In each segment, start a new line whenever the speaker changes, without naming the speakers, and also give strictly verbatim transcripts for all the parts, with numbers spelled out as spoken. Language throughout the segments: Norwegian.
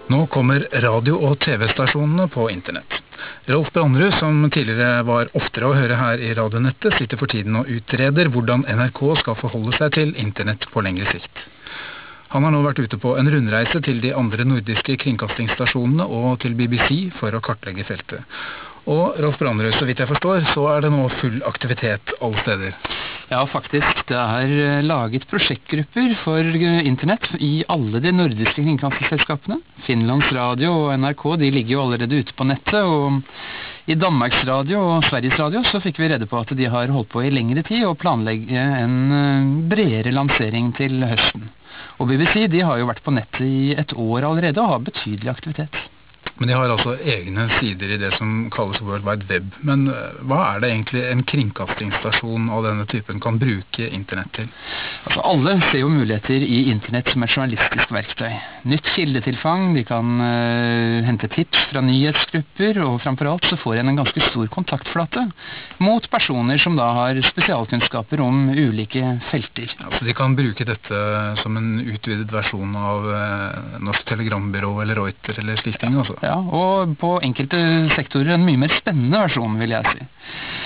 Nå kommer radio- og tv-stasjonene på internett. Rolf Brandrud, som tidligere var oftere å høre her i radionettet, sitter for tiden og utreder hvordan N R K skal forholde seg til internett på lengre sikt. Han har nå vært ute på en rundreise til de andre nordiske kringkastingsstasjonene og til B B C for å kartlegge feltet. Og Rolf Brandrud, så vidt jeg forstår, så er det nå full aktivitet alle steder.
Ja, faktisk. Det er laget prosjektgrupper for internett i alle de nordiske kringkastingsselskapene. Finlands Radio og N R K, de ligger jo allerede ute på nettet, og i Danmarks Radio og Sveriges Radio så fikk vi rede på at de har holdt på i lengre tid og planlegge en bredere lansering til høsten. Og B B C, de har jo vært på nettet i et år allerede og har betydelig aktivitet.
Men de har altså egne sider i det som kalles World Wide Web. Men hva er det egentlig en kringkastingsstasjon av denne typen kan bruke internett til?
Altså, alle ser jo muligheter i internett som et journalistisk verktøy. Nytt kildetilfang, de kan uh, hente tips fra nyhetsgrupper, og fremfor alt så får en en ganske stor kontaktflate mot personer som da har spesialkunnskaper om ulike felter.
Ja, så de kan bruke dette som en utvidet versjon av uh, Norsk Telegrambyrå eller Reuter eller slik ting, altså?
Ja, og på enkelte sektorer en mye mer spennende versjon, vil jeg si.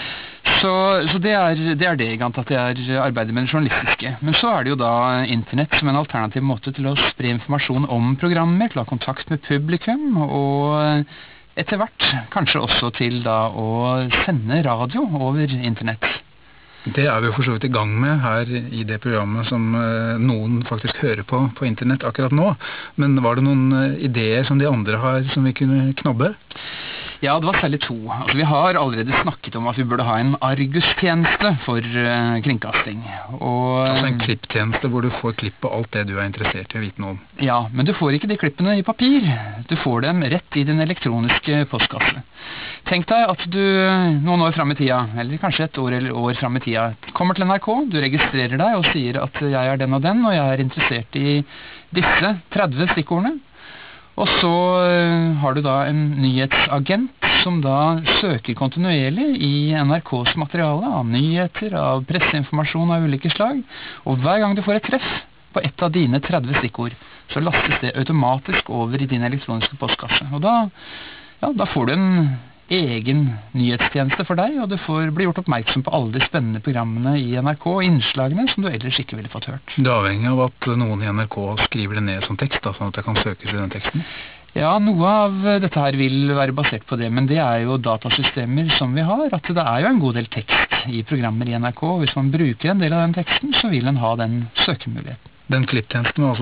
Så, så det, er, det er det, at det er arbeidet med det journalistiske. Men så er det jo da internett som en alternativ måte til å spre informasjon om programmer, til å ha kontakt med publikum, og etter hvert kanskje også til da å sende radio over internett.
Det er vi jo for så vidt i gang med her i det programmet som eh, noen faktisk hører på på internett akkurat nå. Men var det noen eh, ideer som de andre har som vi kunne knabbe?
Ja, det var særlig to. Altså, vi har allerede snakket om at vi burde ha en Argus-tjeneste for uh, kringkasting. Og,
altså en klipptjeneste hvor du får klipp på alt det du er interessert i å vite noe om.
Ja, men du får ikke de klippene i papir. Du får dem rett i din elektroniske postkasse. Tenk deg at du noen år frem i tida, eller kanskje et år eller år frem i tida, kommer til N R K, du registrerer deg og sier at jeg er den og den, og jeg er interessert i disse tretti stikkordene. Og så har du da en nyhetsagent som da søker kontinuerlig i N R Ks materiale av nyheter, av presseinformasjon av ulike slag. Og hver gang du får et treff på et av dine tretti stikkord, så lastes det automatisk over i din elektroniske postkasse. Og da, ja, da får du en egen nyhetstjeneste for deg, og du får bli gjort oppmerksom på alle de spennende programmene i N R K og innslagene som du ellers ikke ville fått hørt.
Det er avhengig av at noen i N R K skriver det ned som tekst, da, sånn at det kan søkes i den teksten?
Ja, noe av dette her vil være basert på det, men det er jo datasystemer som vi har, at det er jo en god del tekst i programmer i N R K, og hvis man bruker en del av den teksten, så vil en ha den søkemuligheten.
Den klipptjenesten var altså